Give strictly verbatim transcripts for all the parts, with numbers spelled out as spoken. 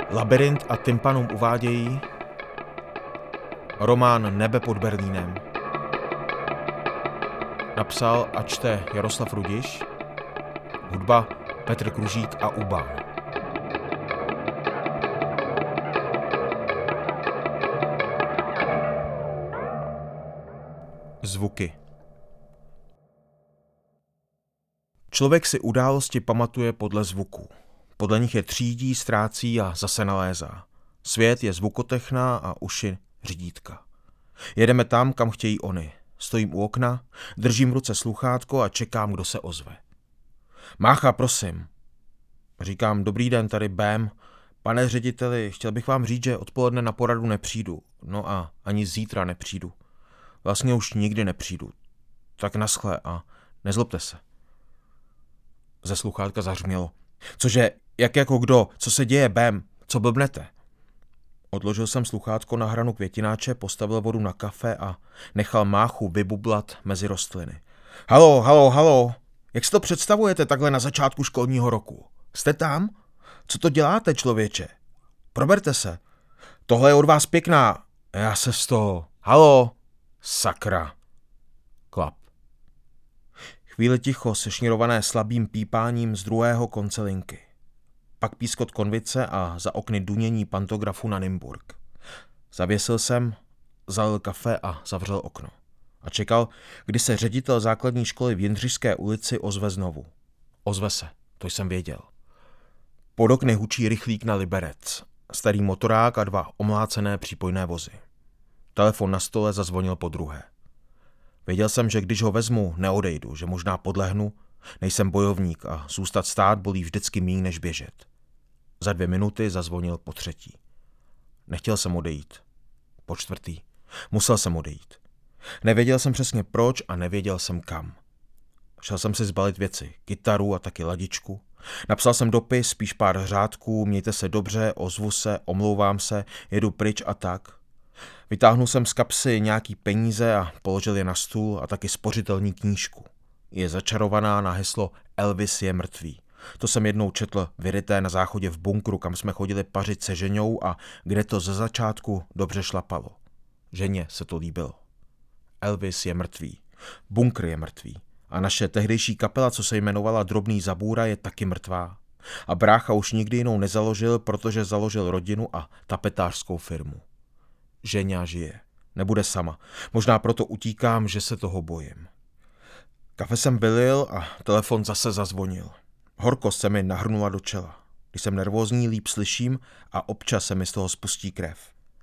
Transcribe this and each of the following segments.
Labyrint a Tympanum uvádějí román Nebe pod Berlínem. Napsal a čte Jaroslav Rudiš, hudba Petr Kružík a Ubán. Zvuky. Člověk si události pamatuje podle zvuků. Podle nich je třídí, ztrácí a zase nalézá. Svět je zvukotechna a uši řídítka. Jedeme tam, kam chtějí oni. Stojím u okna, držím v ruce sluchátko a čekám, kdo se ozve. Mácha, prosím. Říkám, dobrý den, tady Bém. Pane řediteli, chtěl bych vám říct, že odpoledne na poradu nepřijdu. No a ani zítra nepřijdu. Vlastně už nikdy nepřijdu. Tak naschle a nezlobte se. Ze sluchátka zařmělo. Cože, jak jako kdo, co se děje, Bém, co blbnete? Odložil jsem sluchátko na hranu květináče, postavil vodu na kafe a nechal Máchu vybublat mezi rostliny. Halo, halo, halo, jak si to představujete takhle na začátku školního roku? Jste tam? Co to děláte, člověče? Proberte se. Tohle je od vás pěkná. Já se z toho. Halo, sakra. Klap. Chvíli ticho sešněrované slabým pípáním z druhého konce linky. Pak pískot konvice a za okny dunění pantografu na Nymburk. Zavěsil jsem, zalil kafe a zavřel okno. A čekal, kdy se ředitel základní školy v Jindřišské ulici ozve znovu. Ozve se, to jsem věděl. Pod okny hučí rychlík na Liberec, starý motorák a dva omlácené přípojné vozy. Telefon na stole zazvonil podruhé. Věděl jsem, že když ho vezmu, neodejdu, že možná podlehnu, nejsem bojovník a zůstat stát bolí vždycky míň než běžet. Za dvě minuty zazvonil po třetí. Nechtěl jsem odejít. Po čtvrtý. Musel jsem odejít. Nevěděl jsem přesně proč a nevěděl jsem kam. Šel jsem si zbalit věci, kytaru a taky ladičku. Napsal jsem dopis, spíš pár řádků, mějte se dobře, ozvu se, omlouvám se, jedu pryč a tak. Vytáhnul jsem z kapsy nějaký peníze a položil je na stůl a taky spořitelní knížku. Je začarovaná na heslo Elvis je mrtvý. To jsem jednou četl vyryté na záchodě v bunkru, kam jsme chodili pařit se Ženou a kde to ze začátku dobře šlapalo. Ženě se to líbilo. Elvis je mrtvý. Bunkr je mrtvý. A naše tehdejší kapela, co se jmenovala Drobný Zabůra, je taky mrtvá. A brácha už nikdy jinou nezaložil, protože založil rodinu a tapetářskou firmu. Ženě žije. Nebude sama. Možná proto utíkám, že se toho bojím. Kafe jsem vylil a telefon zase zazvonil. Horkost se mi nahrnula do čela. Když jsem nervózní, líp slyším a občas se mi z toho spustí krev.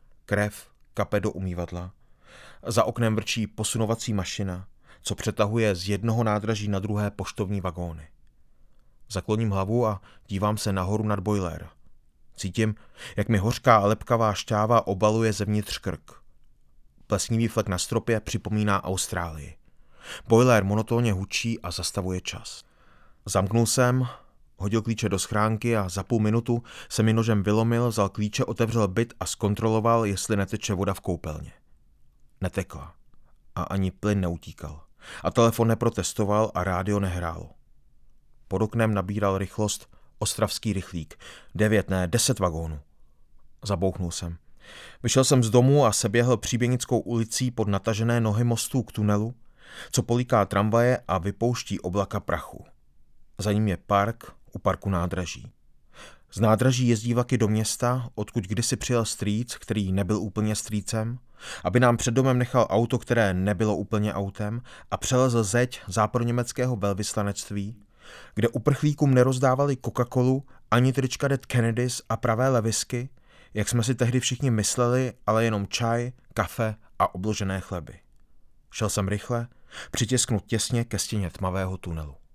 Krev kape do umývadla. Za oknem vrčí posunovací mašina, co přetahuje z jednoho nádraží na druhé poštovní vagóny. Zakloním hlavu a dívám se nahoru nad bojler. Cítím, jak mi hořká a lepkavá šťáva obaluje zevnitř krk. Plesnivý flek na stropě připomíná Austrálii. Boiler monotónně hučí a zastavuje čas. Zamknul jsem, hodil klíče do schránky a za půl minutu se mi nožem vylomil, vzal klíče, otevřel byt a zkontroloval, jestli neteče voda v koupelně. Netekla. A ani plyn neutíkal. A telefon neprotestoval a rádio nehrálo. Pod oknem nabíral rychlost ostravský rychlík. Devět, ne, deset vagónů. Zabouchnul jsem. Vyšel jsem z domu a seběhl příběhnickou ulicí pod natažené nohy mostů k tunelu, co políká tramvaje a vypouští oblaka prachu. Za ním je park u parku nádraží. Z nádraží jezdí vlaky do města, odkud kdysi přijel strýc, který nebyl úplně strýcem, aby nám před domem nechal auto, které nebylo úplně autem, a přelezl zeď západoněmeckého velvyslanectví, kde uprchlíkům nerozdávali Coca-Colu ani trička Dead Kennedys a pravé levisky, jak jsme si tehdy všichni mysleli, ale jenom čaj, kafe a obložené chleby. Šel jsem rychle, přitisknut těsně ke stěně tmavého tunelu.